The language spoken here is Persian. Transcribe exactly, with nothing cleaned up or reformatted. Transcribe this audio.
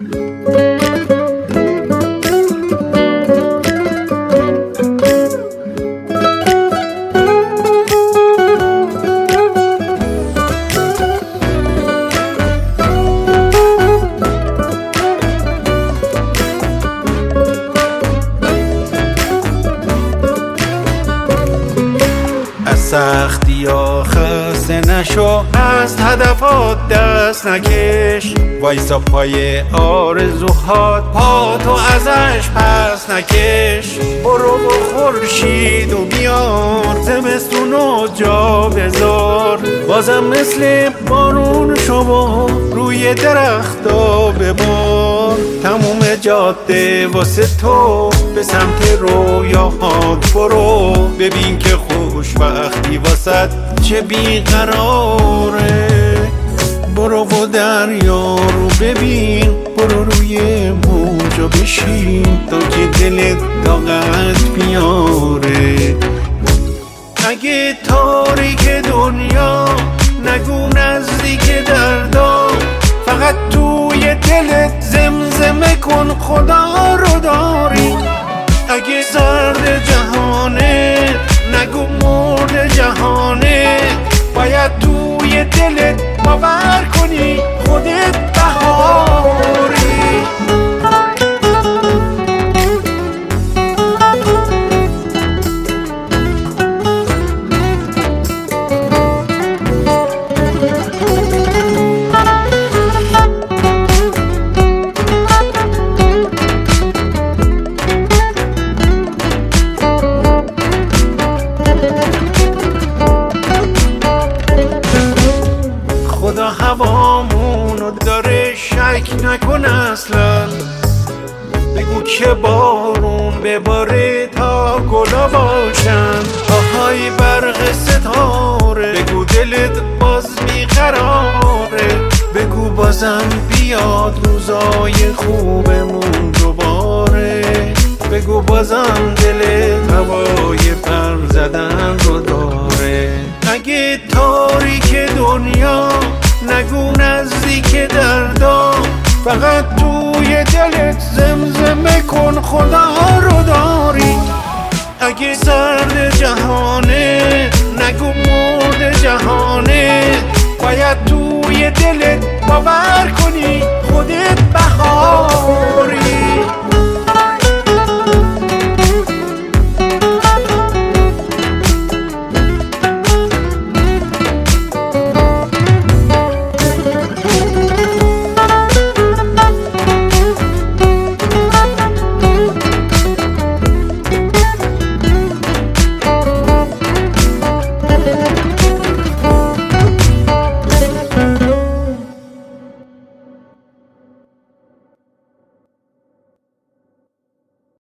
سختی ها خسته نشو، از هدفات دست نکش، وایسا پای آرزوهات، پا تو ازش پس نکش. برو با خورشید و بیار، زمستونو جا بذار، بازم مثل بارون شما روی درختا ببار. تموم جاده واسه تو به سمت رویاهات برو، ببین که خوشبختی واسه چه بیقراره. برو و دریا رو ببین، برو روی موجا بشین تا که دلت طاقت بیاره. اگه تاریک دنیا نگو نزدیک دردا، فقط توی دلت زمزمه کن خدا رو داری. اگه سرد جهانه نگو مرد جهانه، باید توی دلت باور کنی خودت بهاری. خدا هوامونو داره، شک نکن اصلا. بگو که بارون بباره تا گلا باشن، آهای برق ستاره. بگو دلت باز بیقراره، بگو بازم بیاد روزای خوبمون دوباره. بگو بازم دلت هوای پر زدن رو داره. اگه تاریک دنیا نگو نزدیک دردا، فقط توی دلت زمزمه کن خدا رو داری. اگه سرد جهانه نگو مرد جهانه، باید توی دلت باور کنی خودت